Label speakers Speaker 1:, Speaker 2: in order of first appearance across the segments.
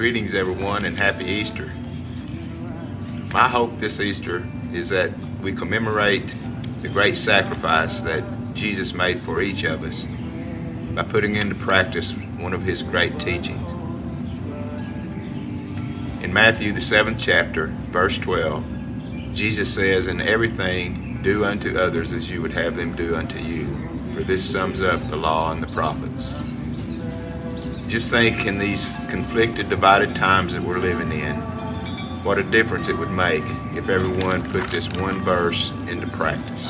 Speaker 1: Greetings, everyone, and happy Easter. My hope this Easter is that we commemorate the great sacrifice that Jesus made for each of us by putting into practice one of his great teachings. In Matthew, the 7th chapter, verse 12, Jesus says, "In everything do unto others as you would have them do unto you, for this sums up the law and the prophets." Just think, in these conflicted, divided times that we're living in, what a difference it would make if everyone put this one verse into practice.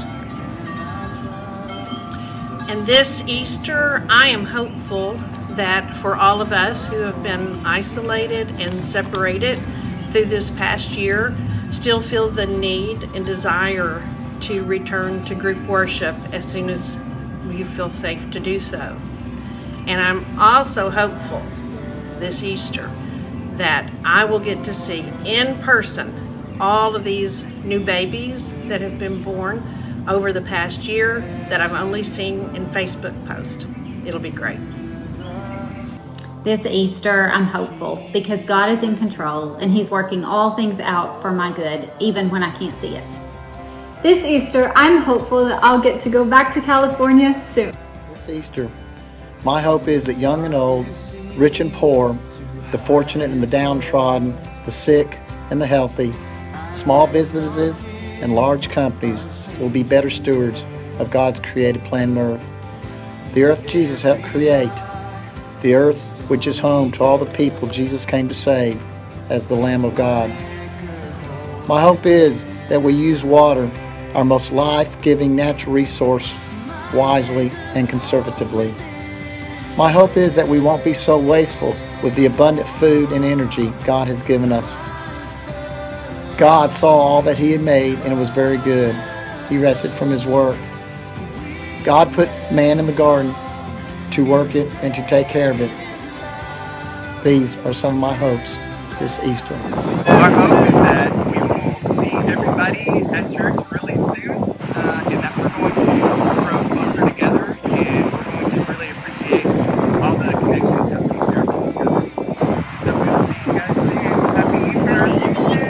Speaker 2: And this Easter, I am hopeful that for all of us who have been isolated and separated through this past year, still feel the need and desire to return to group worship as soon as you feel safe to do so. And I'm also hopeful this Easter that I will get to see in person all of these new babies that have been born over the past year that I've only seen in Facebook posts. It'll be great.
Speaker 3: This Easter, I'm hopeful because God is in control and He's working all things out for my good, even when I can't see it.
Speaker 4: This Easter, I'm hopeful that I'll get to go back to California soon.
Speaker 5: This Easter, my hope is that young and old, rich and poor, the fortunate and the downtrodden, the sick and the healthy, small businesses and large companies will be better stewards of God's created planet Earth. The earth Jesus helped create, the earth which is home to all the people Jesus came to save as the Lamb of God. My hope is that we use water, our most life-giving natural resource, wisely and conservatively. My hope is that we won't be so wasteful with the abundant food and energy God has given us. God saw all that He had made, and it was very good. He rested from His work. God put man in the garden to work it and to take care of it. These are some of my hopes this Easter.
Speaker 6: Our hope is that we will see everybody at church really soon, and that we're going to grow closer together, and we're going to really appreciate all the connections that we share together. So we'll see you guys soon. Happy Easter!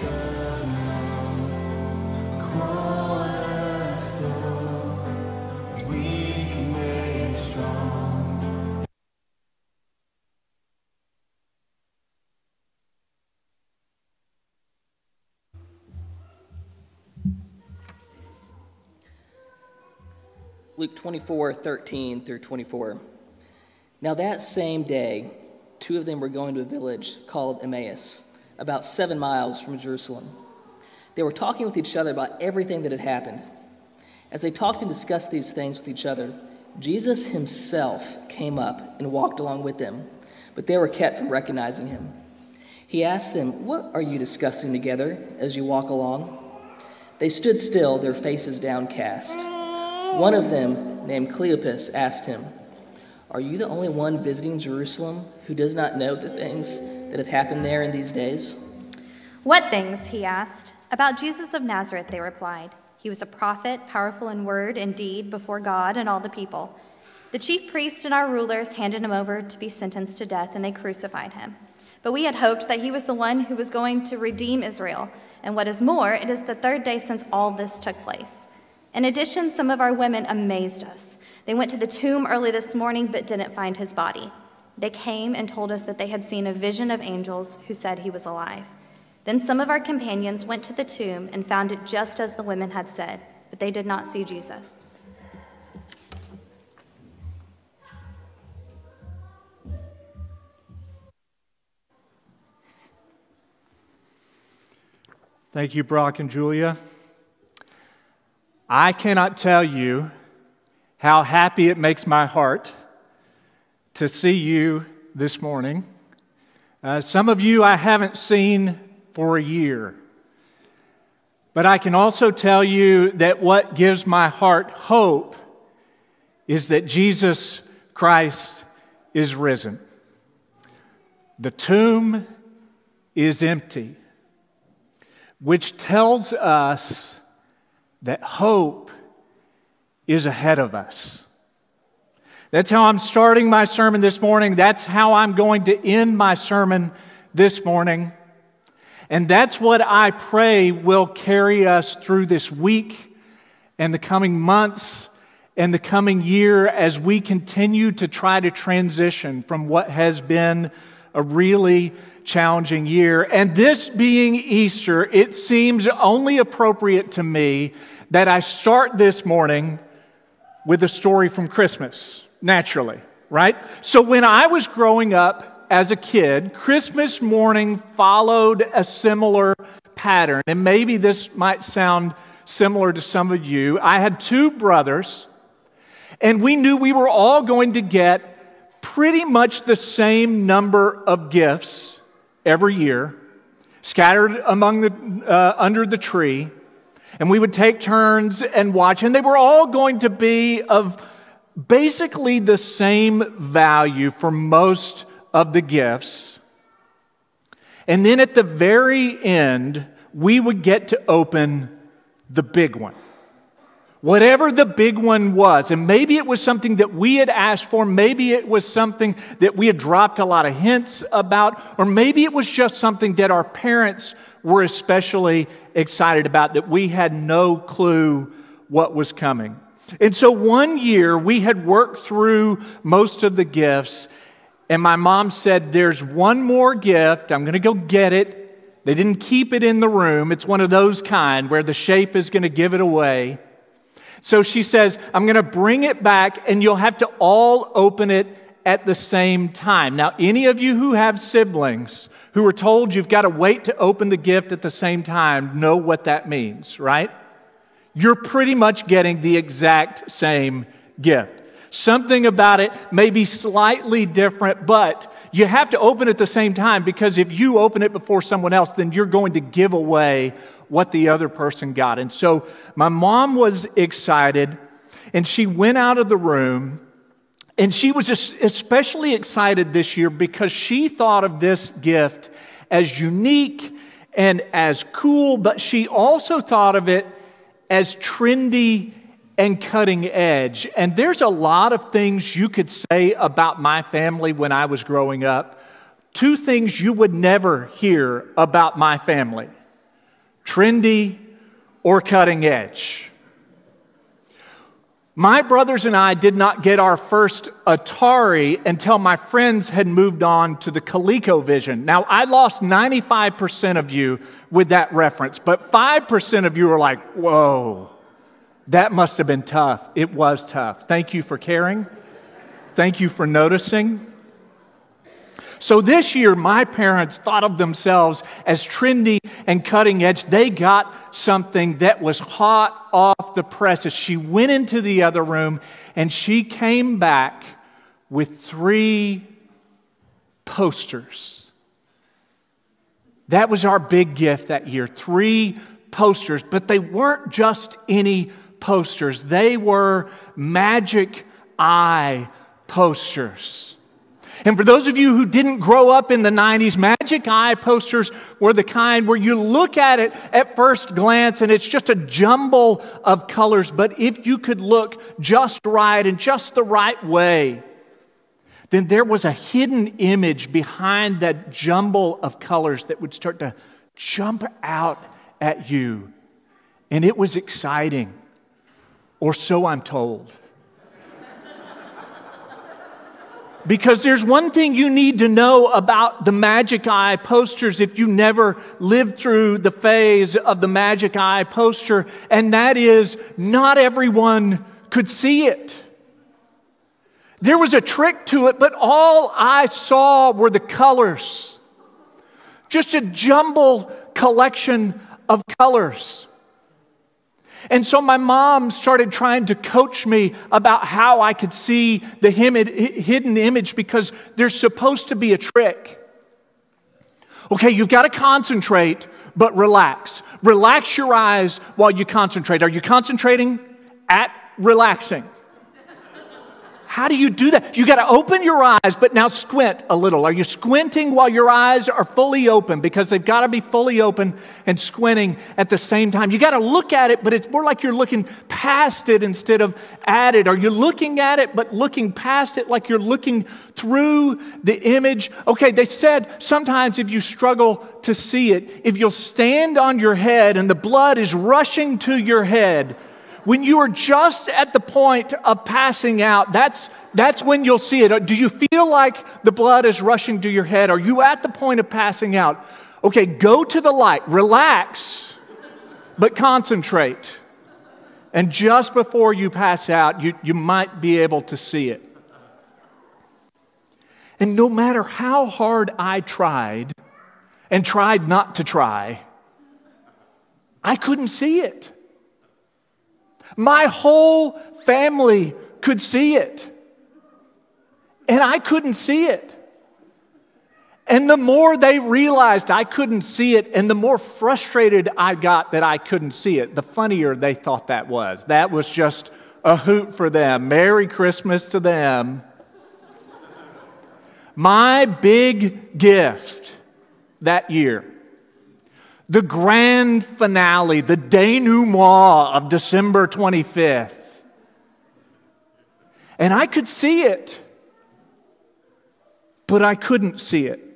Speaker 7: Luke 24:13 through 24. Now that same day, two of them were going to a village called Emmaus, about 7 miles from Jerusalem. They were talking with each other about everything that had happened. As they talked and discussed these things with each other, Jesus himself came up and walked along with them, but they were kept from recognizing him. He asked them, "What are you discussing together as you walk along?" They stood still, their faces downcast. One of them, named Cleopas, asked him, "Are you the only one visiting Jerusalem who does not know the things that have happened there in these days?"
Speaker 8: "What things?" he asked. "About Jesus of Nazareth," they replied. "He was a prophet, powerful in word and deed before God and all the people. The chief priests and our rulers handed him over to be sentenced to death, and they crucified him. But we had hoped that he was the one who was going to redeem Israel. And what is more, it is the third day since all this took place. In addition, some of our women amazed us. They went to the tomb early this morning but didn't find his body. They came and told us that they had seen a vision of angels who said he was alive. Then some of our companions went to the tomb and found it just as the women had said, but they did not see Jesus."
Speaker 9: Thank you, Brock and Julia. I cannot tell you how happy it makes my heart to see you this morning. Some of you I haven't seen for a year. But I can also tell you that what gives my heart hope is that Jesus Christ is risen. The tomb is empty, which tells us that hope is ahead of us. That's how I'm starting my sermon this morning. That's how I'm going to end my sermon this morning. And that's what I pray will carry us through this week and the coming months and the coming year as we continue to try to transition from what has been a really challenging year. And this being Easter, it seems only appropriate to me that I start this morning with a story from Christmas, naturally, right? So when I was growing up as a kid, Christmas morning followed a similar pattern. And maybe this might sound similar to some of you. I had two brothers, and we knew we were all going to get pretty much the same number of gifts every year, scattered among the under the tree. And we would take turns and watch, and they were all going to be of basically the same value for most of the gifts. And then at the very end, we would get to open the big one. Whatever the big one was, and maybe it was something that we had asked for, maybe it was something that we had dropped a lot of hints about, or maybe it was just something that our parents were especially excited about, that we had no clue what was coming. And so one year we had worked through most of the gifts, and my mom said, there's one more gift, I'm going to go get it. They didn't keep it in the room. It's one of those kind where the shape is going to give it away. So she says, I'm going to bring it back, and you'll have to all open it at the same time. Now, any of you who have siblings who are told you've got to wait to open the gift at the same time know what that means, right? You're pretty much getting the exact same gift. Something about it may be slightly different, but you have to open it at the same time, because if you open it before someone else, then you're going to give away what the other person got. And so my mom was excited, and she went out of the room, and she was just especially excited this year because she thought of this gift as unique and as cool, but she also thought of it as trendy and cutting edge. And there's a lot of things you could say about my family when I was growing up. Two things you would never hear about my family: trendy or cutting edge. My brothers and I did not get our first Atari until my friends had moved on to the ColecoVision. Now, I lost 95% of you with that reference, but 5% of you are like, whoa, that must have been tough. It was tough. Thank you for caring. Thank you for noticing. So this year, my parents thought of themselves as trendy and cutting edge. They got something that was hot off the presses. She went into the other room, and she came back with 3 posters. That was our big gift that year, 3 posters. But they weren't just any posters. They were Magic Eye posters. And for those of you who didn't grow up in the 90s, Magic Eye posters were the kind where you look at it at first glance and it's just a jumble of colors. But if you could look just right and just the right way, then there was a hidden image behind that jumble of colors that would start to jump out at you. And it was exciting, or so I'm told. Because there's one thing you need to know about the Magic Eye posters if you never lived through the phase of the Magic Eye poster, and that is not everyone could see it. There was a trick to it, but all I saw were the colors. Just a jumble collection of colors. And so my mom started trying to coach me about how I could see the hidden image, because there's supposed to be a trick. Okay, you've got to concentrate, but relax. Relax your eyes while you concentrate. Are you concentrating at relaxing? How do you do that? You got to open your eyes, but now squint a little. Are you squinting while your eyes are fully open? Because they've got to be fully open and squinting at the same time. You got to look at it, but it's more like you're looking past it instead of at it. Are you looking at it, but looking past it like you're looking through the image? Okay, they said sometimes if you struggle to see it, if you'll stand on your head and the blood is rushing to your head, when you are just at the point of passing out, that's when you'll see it. Do you feel like the blood is rushing to your head? Are you at the point of passing out? Okay, go to the light, relax, but concentrate. And just before you pass out, you might be able to see it. And no matter how hard I tried, and tried not to try, I couldn't see it. My whole family could see it. And I couldn't see it. And the more they realized I couldn't see it, and the more frustrated I got that I couldn't see it, the funnier they thought that was. That was just a hoot for them. Merry Christmas to them. My big gift that year, the grand finale, the denouement of December 25th. And I could see it, but I couldn't see it.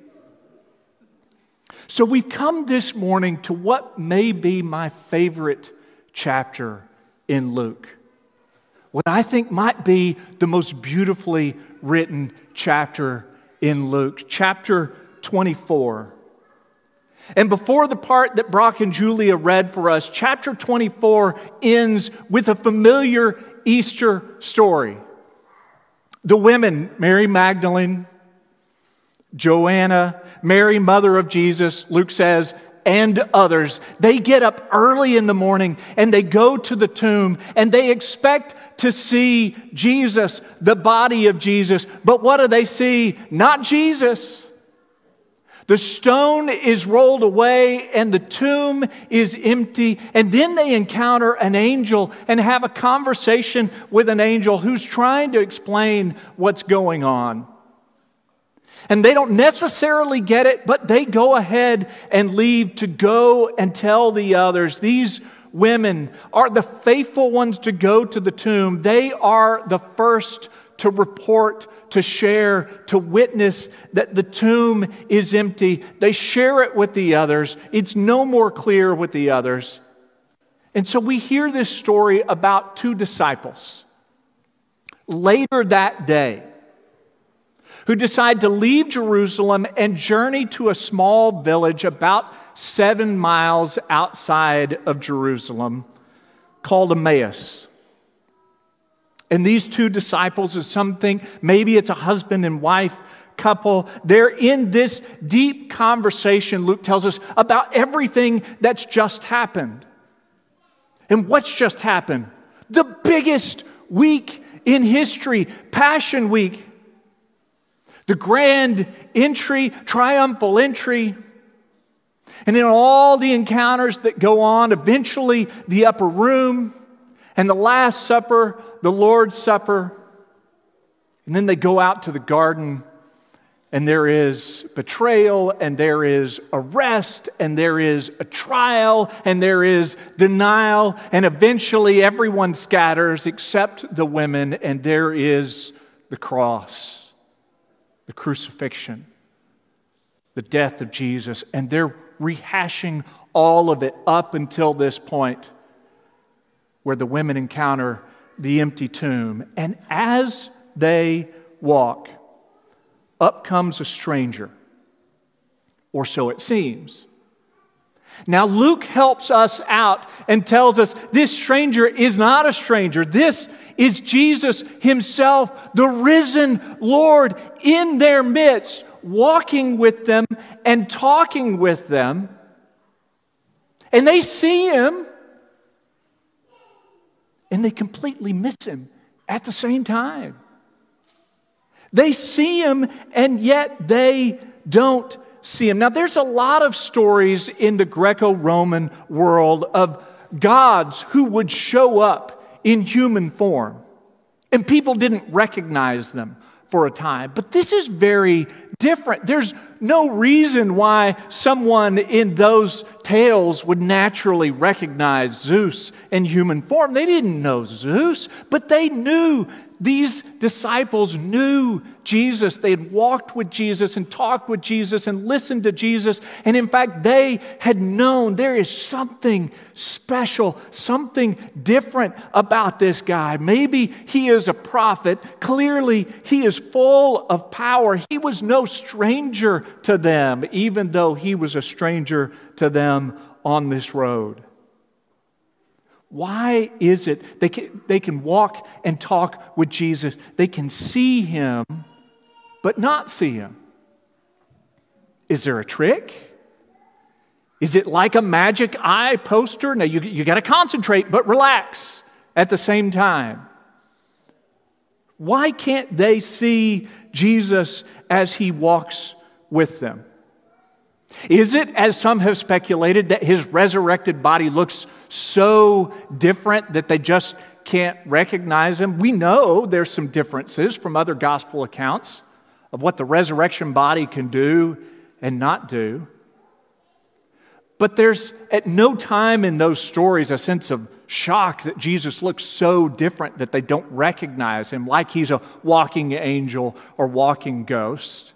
Speaker 9: So we've come this morning to what may be my favorite chapter in Luke. What I think might be the most beautifully written chapter in Luke, chapter 24. And before the part that Brock and Julia read for us, chapter 24 ends with a familiar Easter story. The women, Mary Magdalene, Joanna, Mary, mother of Jesus, Luke says, and others, they get up early in the morning and they go to the tomb and they expect to see Jesus, the body of Jesus. But what do they see? Not Jesus. The stone is rolled away and the tomb is empty. And then they encounter an angel and have a conversation with an angel who's trying to explain what's going on. And they don't necessarily get it, but they go ahead and leave to go and tell the others. These women are the faithful ones to go to the tomb. They are the first to report, to share, to witness that the tomb is empty. They share it with the others. It's no more clear with the others. And so we hear this story about two disciples later that day who decide to leave Jerusalem and journey to a small village about 7 miles outside of Jerusalem called Emmaus. And these two disciples, as some think, maybe it's a husband and wife couple, they're in this deep conversation, Luke tells us, about everything that's just happened. And what's just happened? The biggest week in history, Passion Week. The grand entry, triumphal entry. And in all the encounters that go on, eventually the upper room and the Last Supper, the Lord's Supper. And then they go out to the garden and there is betrayal and there is arrest and there is a trial and there is denial. And eventually everyone scatters except the women and there is the cross. The crucifixion, the death of Jesus, and they're rehashing all of it up until this point where the women encounter the empty tomb. And as they walk, up comes a stranger, or so it seems. Now, Luke helps us out and tells us this stranger is not a stranger. This is Jesus himself, the risen Lord in their midst, walking with them and talking with them. And they see him and they completely miss him at the same time. They see him and yet they don't see him. Now, there's a lot of stories in the Greco-Roman world of gods who would show up in human form. And people didn't recognize them for a time. But this is very different. There's no reason why someone in those tales would naturally recognize Zeus in human form. They didn't know Zeus, but they knew, these disciples knew Jesus. They had walked with Jesus and talked with Jesus and listened to Jesus. And in fact, they had known there is something special, something different about this guy. Maybe he is a prophet. Clearly, he is full of power. He was no stranger to them, even though he was a stranger to them on this road. Why is it they can walk and talk with Jesus? They can see him, but not see him. Is there a trick? Is it like a magic eye poster? Now, you got to concentrate, but relax at the same time. Why can't they see Jesus as he walks with them? Is it, as some have speculated, that his resurrected body looks so different that they just can't recognize him? We know there's some differences from other gospel accounts of what the resurrection body can do and not do. But there's at no time in those stories a sense of shock that Jesus looks so different that they don't recognize him, like he's a walking angel or walking ghost.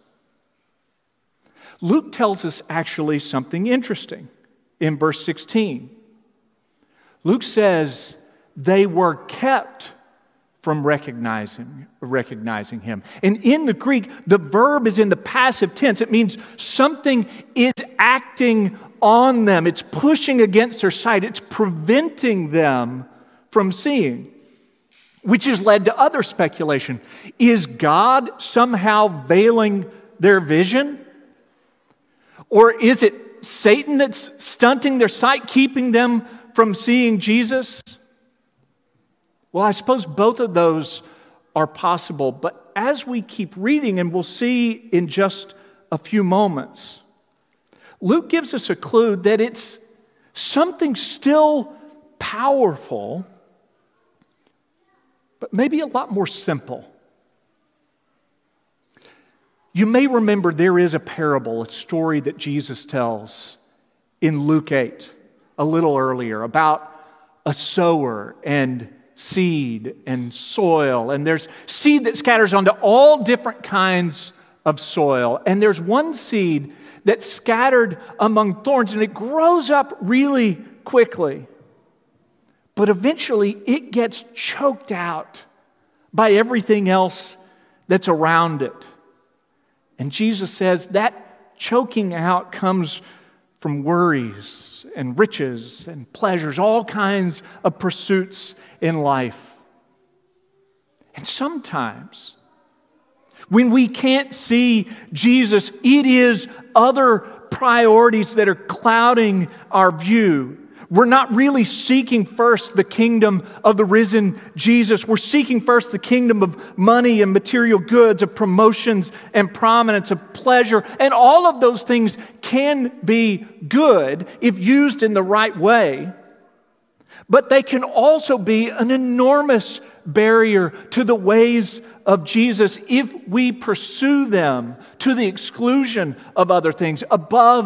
Speaker 9: Luke tells us actually something interesting in verse 16. Luke says they were kept from recognizing him. And in the Greek, the verb is in the passive tense. It means something is acting on them. It's pushing against their sight. It's preventing them from seeing, which has led to other speculation. Is God somehow veiling their vision? Or is it Satan that's stunting their sight, keeping them from seeing Jesus? Well, I suppose both of those are possible. But as we keep reading, and we'll see in just a few moments, Luke gives us a clue that it's something still powerful, but maybe a lot more simple. You may remember there is a parable, a story that Jesus tells in Luke 8, a little earlier, about a sower and seed and soil. And there's seed that scatters onto all different kinds of soil. And there's one seed that's scattered among thorns, and it grows up really quickly. But eventually it gets choked out by everything else that's around it. And Jesus says that choking out comes from worries and riches and pleasures, all kinds of pursuits in life. And sometimes, when we can't see Jesus, it is other priorities that are clouding our view. We're not really seeking first the kingdom of the risen Jesus. We're seeking first the kingdom of money and material goods, of promotions and prominence, of pleasure. And all of those things can be good if used in the right way. But they can also be an enormous barrier to the ways of Jesus if we pursue them to the exclusion of other things, above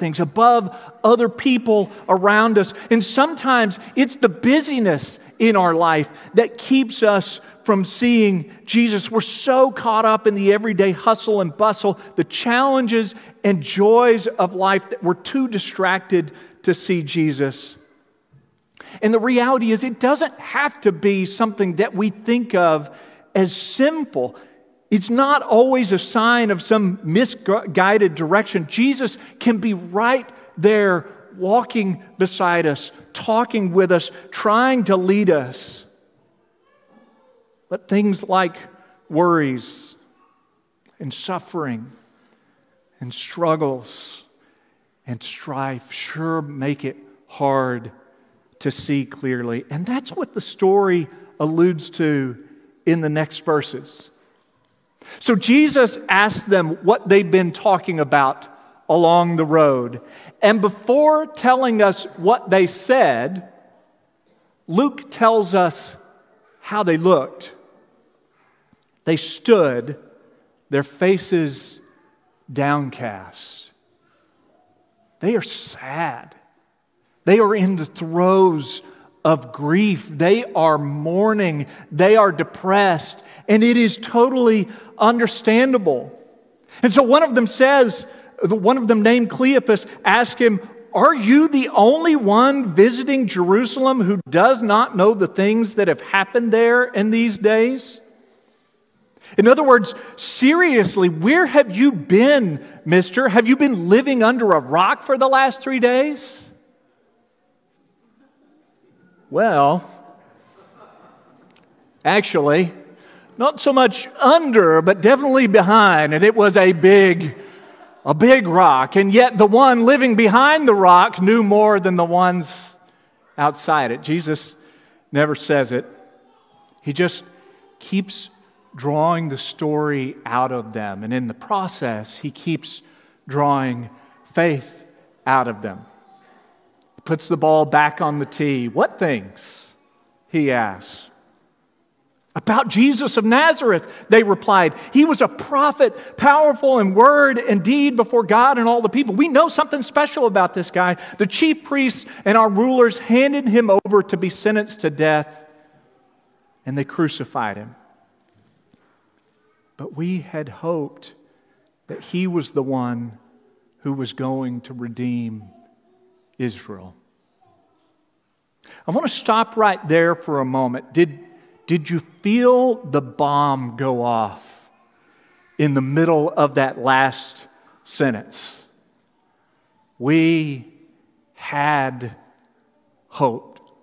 Speaker 9: other people around us. And sometimes it's the busyness in our life that keeps us from seeing Jesus. We're so caught up in the everyday hustle and bustle, the challenges and joys of life, that we're too distracted to see Jesus. And the reality is, it doesn't have to be something that we think of as sinful. It's not always a sign of some misguided direction. Jesus can be right there, walking beside us, talking with us, trying to lead us. But things like worries and suffering and struggles and strife sure make it hard to see clearly. And that's what the story alludes to in the next verses. So Jesus asked them what they've been talking about along the road. And before telling us what they said, Luke tells us how they looked. They stood, their faces downcast. They are sad. They are in the throes of grief. They are mourning. They are depressed. And it is totally understandable. And so one of them named Cleopas, asked him, "Are you the only one visiting Jerusalem who does not know the things that have happened there in these days?" In other words, seriously, where have you been, mister? Have you been living under a rock for the last 3 days? Well, actually, not so much under, but definitely behind. And it was a big rock. And yet the one living behind the rock knew more than the ones outside it. Jesus never says it. He just keeps drawing the story out of them. And in the process, he keeps drawing faith out of them. He puts the ball back on the tee. "What things?" he asks. "About Jesus of Nazareth," they replied. "He was a prophet, powerful in word and deed before God and all the people. We know something special about this guy. The chief priests and our rulers handed him over to be sentenced to death, and they crucified him. But we had hoped that he was the one who was going to redeem Israel." I want to stop right there for a moment. Did you feel the bomb go off in the middle of that last sentence? We had hoped.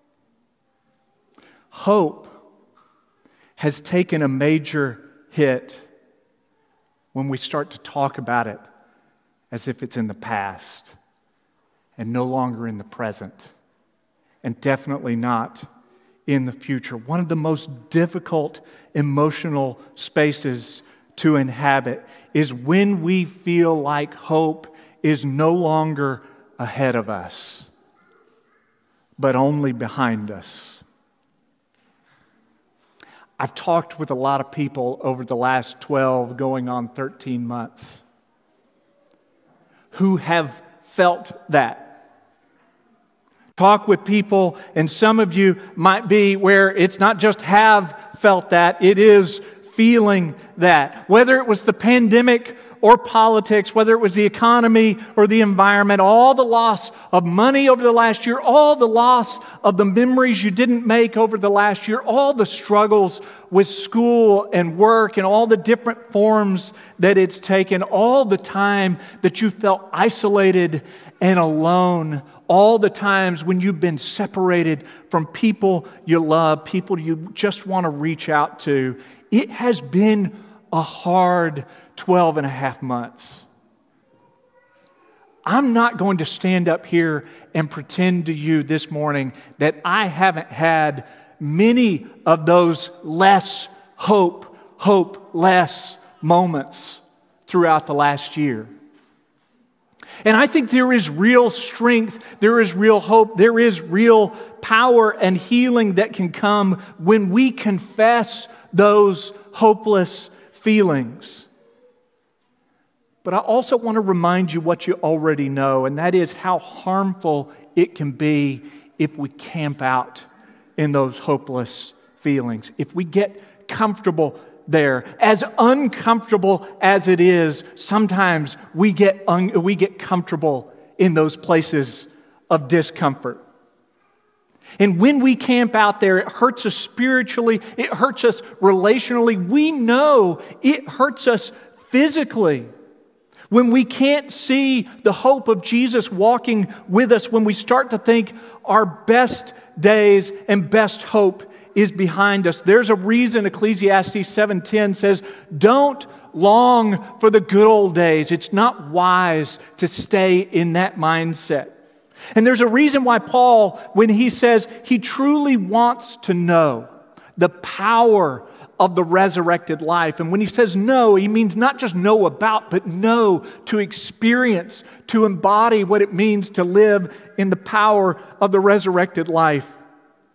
Speaker 9: Hope has taken a major hit when we start to talk about it as if it's in the past and no longer in the present, and definitely not in the future. One of the most difficult emotional spaces to inhabit is when we feel like hope is no longer ahead of us, but only behind us. I've talked with a lot of people over the last 12, going on 13 months, who have felt that. Talk with people, and some of you might be where it's not just have felt that, it is feeling that. Whether it was the pandemic or politics, whether it was the economy or the environment, all the loss of money over the last year, all the loss of the memories you didn't make over the last year, all the struggles with school and work and all the different forms that it's taken, all the time that you felt isolated and alone, all the times when you've been separated from people you love, people you just want to reach out to. It has been a hard 12 and a half months. I'm not going to stand up here and pretend to you this morning that I haven't had many of those less hopeless moments throughout the last year. And I think there is real strength, there is real hope, there is real power and healing that can come when we confess those hopeless feelings. But I also want to remind you what you already know, and that is how harmful it can be if we camp out in those hopeless feelings. If we get comfortable there, as uncomfortable as it is, sometimes we get comfortable in those places of discomfort. And when we camp out there, it hurts us spiritually, it hurts us relationally. We know it hurts us physically. When we can't see the hope of Jesus walking with us, when we start to think our best days and best hope is behind us. There's a reason Ecclesiastes 7:10 says, "Don't long for the good old days." It's not wise to stay in that mindset. And there's a reason why Paul, when he says he truly wants to know the power of the resurrected life. And when he says know, he means not just know about, but know, to experience, to embody what it means to live in the power of the resurrected life.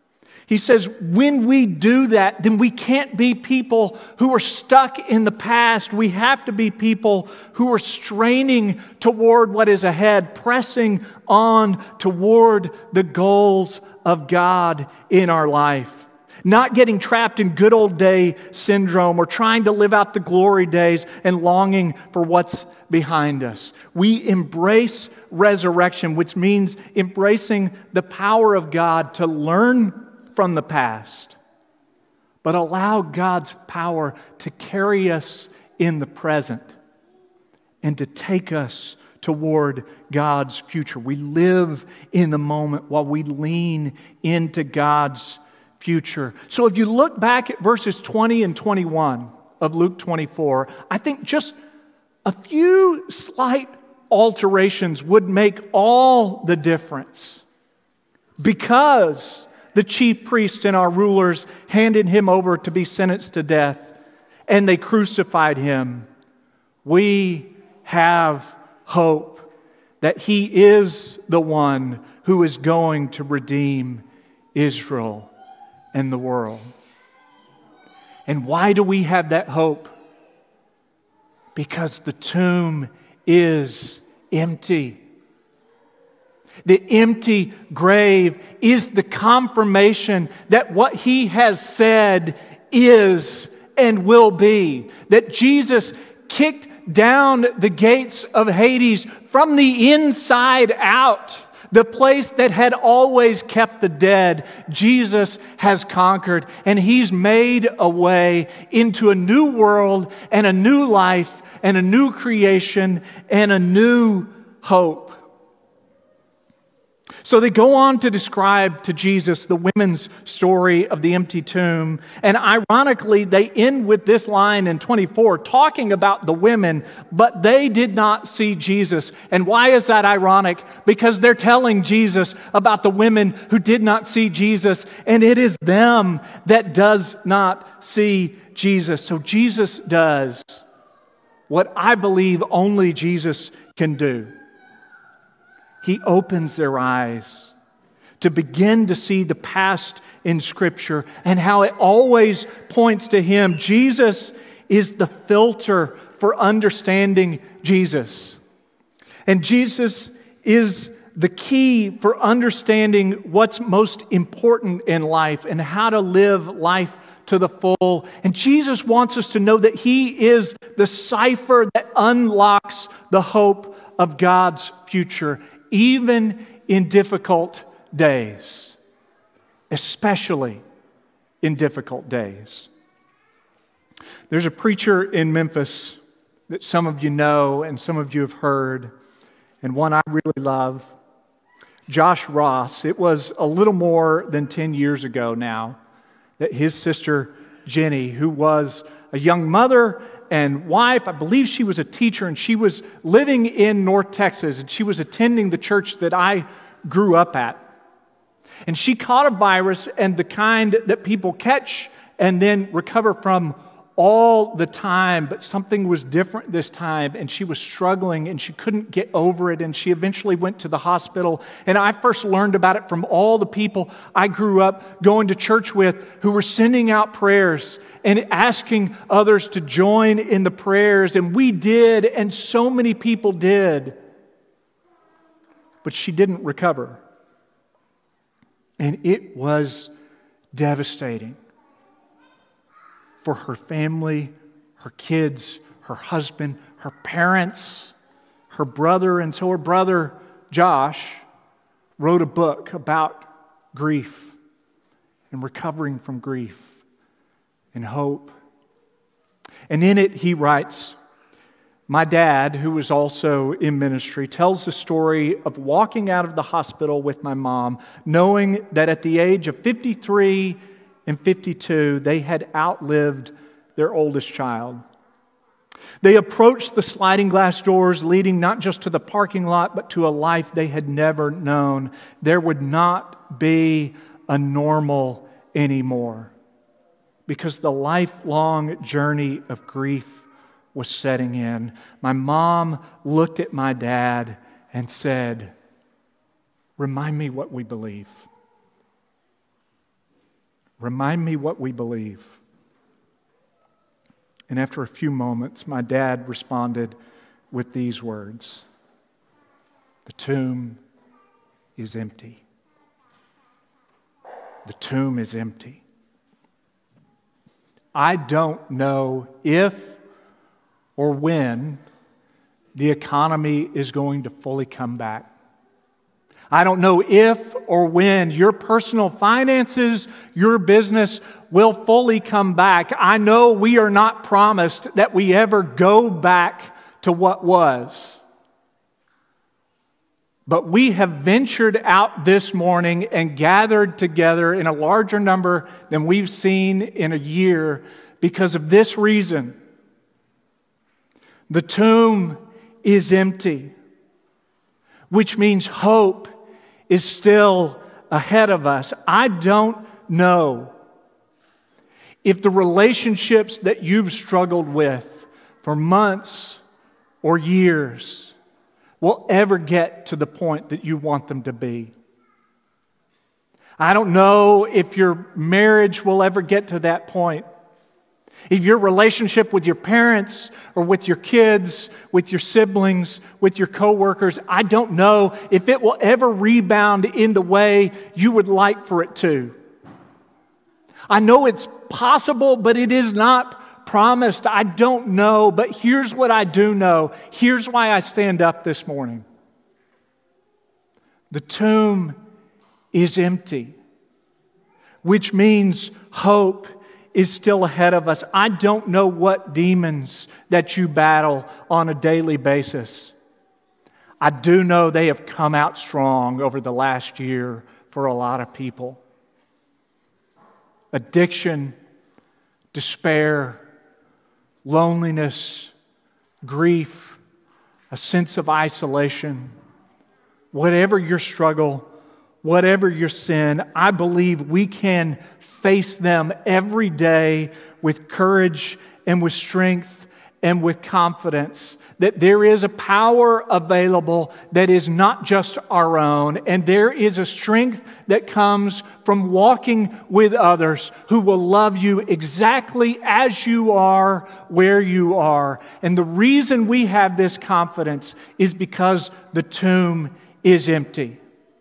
Speaker 9: He says, when we do that, then we can't be people who are stuck in the past. We have to be people who are straining toward what is ahead, pressing on toward the goals of God in our life. Not getting trapped in good old day syndrome or trying to live out the glory days and longing for what's behind us. We embrace resurrection, which means embracing the power of God to learn from the past, but allow God's power to carry us in the present and to take us toward God's future. We live in the moment while we lean into God's future. So if you look back at verses 20 and 21 of Luke 24, I think just a few slight alterations would make all the difference. Because the chief priests and our rulers handed him over to be sentenced to death, and they crucified him, we have hope that he is the one who is going to redeem Israel and the world. And why do we have that hope? Because the tomb is empty. The empty grave is the confirmation that what he has said is and will be. That Jesus kicked down the gates of Hades from the inside out. The place that had always kept the dead, Jesus has conquered, and he's made a way into a new world and a new life and a new creation and a new hope. So they go on to describe to Jesus the women's story of the empty tomb. And ironically, they end with this line in 24 talking about the women, but they did not see Jesus. And why is that ironic? Because they're telling Jesus about the women who did not see Jesus, and it is them that does not see Jesus. So Jesus does what I believe only Jesus can do. He opens their eyes to begin to see the past in Scripture and how it always points to Him. Jesus is the filter for understanding Jesus. And Jesus is the key for understanding what's most important in life and how to live life to the full. And Jesus wants us to know that He is the cipher that unlocks the hope of God's future, even in difficult days, especially in difficult days. There's a preacher in Memphis that some of you know and some of you have heard, and one I really love, Josh Ross. It was a little more than 10 years ago now that his sister Jenny, who was a young mother and wife, I believe she was a teacher, and she was living in North Texas, and she was attending the church that I grew up at. And she caught a virus, and the kind that people catch and then recover from all the time, but something was different this time, and she was struggling, and she couldn't get over it, and she eventually went to the hospital. And I first learned about it from all the people I grew up going to church with who were sending out prayers and asking others to join in the prayers, and we did, and so many people did. But she didn't recover. And it was devastating for her family, her kids, her husband, her parents, her brother. And so her brother, Josh, wrote a book about grief and recovering from grief and hope. And in it he writes, my dad, who was also in ministry, tells the story of walking out of the hospital with my mom, knowing that at the age of 53 and 52, they had outlived their oldest child. They approached the sliding glass doors leading not just to the parking lot, but to a life they had never known. There would not be a normal anymore, because the lifelong journey of grief was setting in. My mom looked at my dad and said, "Remind me what we believe." remind me what we believe. And after a few moments, my dad responded with these words: the tomb is empty. The tomb is empty. I don't know if or when the economy is going to fully come back. I don't know if or when your personal finances, your business will fully come back. I know we are not promised that we ever go back to what was. But we have ventured out this morning and gathered together in a larger number than we've seen in a year because of this reason. The tomb is empty, which means hope is still ahead of us. I don't know if the relationships that you've struggled with for months or years will ever get to the point that you want them to be. I don't know if your marriage will ever get to that point. If your relationship with your parents or with your kids, with your siblings, with your coworkers, I don't know if it will ever rebound in the way you would like for it to. I know it's possible, but it is not promised. I don't know, but here's what I do know. Here's why I stand up this morning. The tomb is empty, which means hope is still ahead of us. I don't know what demons that you battle on a daily basis. I do know they have come out strong over the last year for a lot of people. Addiction, despair, loneliness, grief, a sense of isolation, whatever your struggle, whatever your sin, I believe we can face them every day with courage and with strength and with confidence that there is a power available that is not just our own, and there is a strength that comes from walking with others who will love you exactly as you are, where you are. And the reason we have this confidence is because the tomb is empty.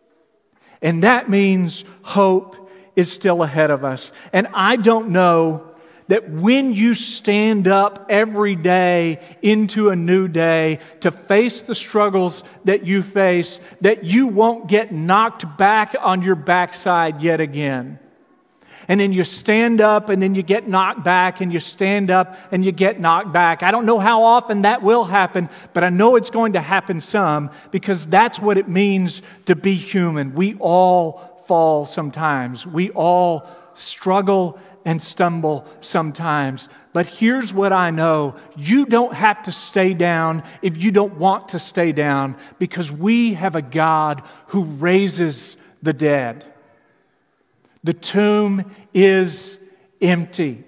Speaker 9: And that means hope is still ahead of us. And I don't know that when you stand up every day into a new day to face the struggles that you face, that you won't get knocked back on your backside yet again. And then you stand up and then you get knocked back and you stand up and you get knocked back. I don't know how often that will happen, but I know it's going to happen some because that's what it means to be human. We all fall sometimes. We all struggle and stumble sometimes. But here's what I know. You don't have to stay down if you don't want to stay down because we have a God who raises the dead. The tomb is empty.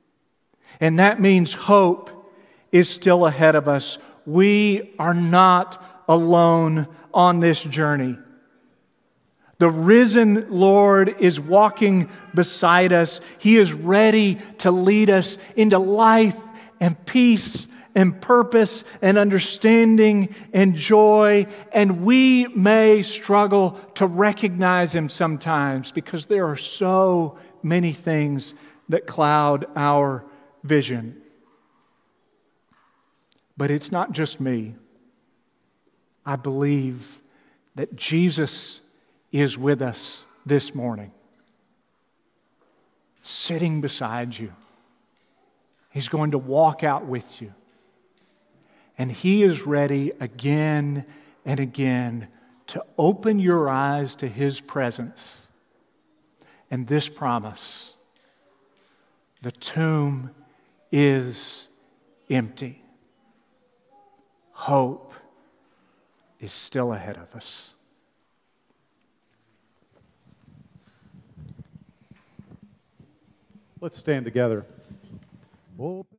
Speaker 9: And that means hope is still ahead of us. We are not alone on this journey. The risen Lord is walking beside us. He is ready to lead us into life and peace and purpose and understanding and joy. And we may struggle to recognize Him sometimes because there are so many things that cloud our vision. But it's not just me. I believe that Jesus is with us this morning, sitting beside you. He's going to walk out with you. And He is ready again and again to open your eyes to His presence and this promise. The tomb is empty. Hope is still ahead of us.
Speaker 10: Let's stand together.